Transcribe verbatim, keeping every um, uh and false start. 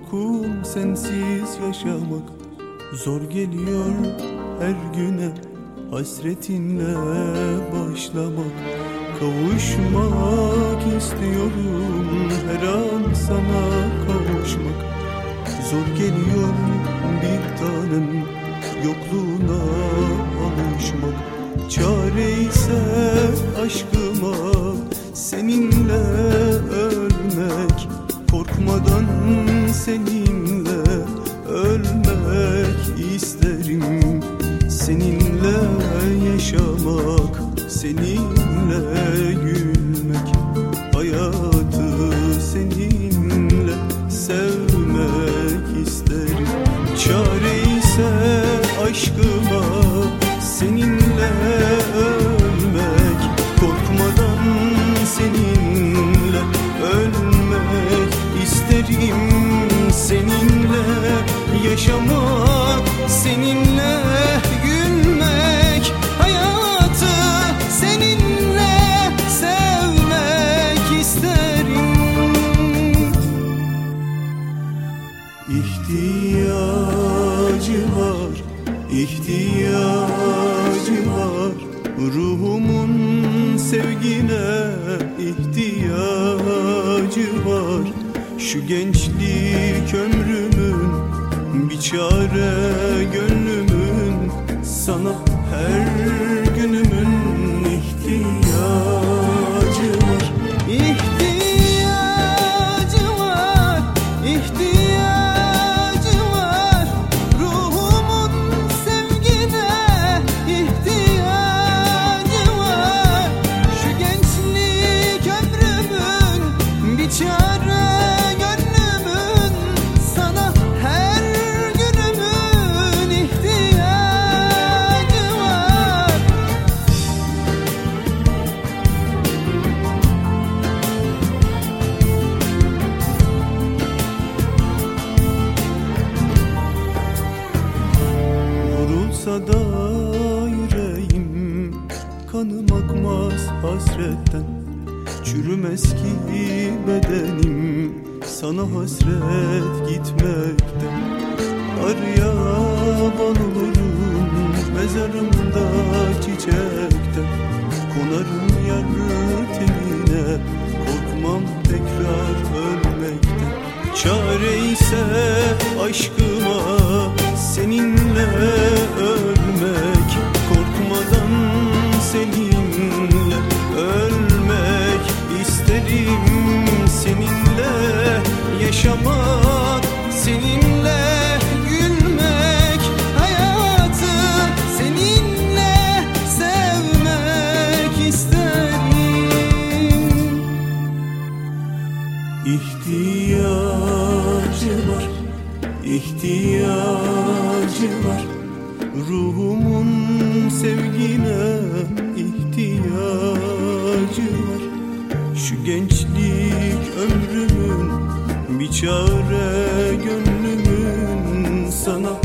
Korkum sensiz yaşamak zor geliyor her güne. Hasretinle başlamak, kavuşmak istiyorum her an sana kavuşmak. Zor geliyor bir tanem yokluğuna alışmak. Çare ise aşkıma seninle ölmek. Korkmadan seninle ölmek isterim. Seninle yaşamak, seninle gülmek. Hayatı seninle sevmek isterim. Çare ise aşkıma seninle ölmek. Korkmadan seninle ölmek isterim. Seninle yaşamak, seninle gülmek. Hayatı seninle sevmek isterim. İhtiyacı var, ihtiyacı var. Ruhumun sevgine ihtiyacı var. Şu gençlik ömrümün bir çare gönlümün. Sana her günümün ihtiyacı var. İhtiyacı var, ihtiyacı var. Ruhumun sevgine ihtiyacı var. Şu gençlik ömrümün bir çare gönlümün. Sana her günümün ihtiyacı var. Vurulsa da yüreğim, kanım akmaz hasretten. Çürümez ki bedenim, sana hasret gitmekten. Aryaban olurum mezarımda çiçekten. Konarım yar tenine, korkmam tekrar ölmekten. Çare ise aşkıma seninle ölmek. Korkmadan seninle ölmek isterim. Seninle yaşamak, seninle gülmek. Hayatı seninle sevmek isterim. İhtiyacı var, ihtiyacı var. Ruhumun sevgine ihtiyacı var. Şu gençlik ömrümün bir çare gönlümün. Sana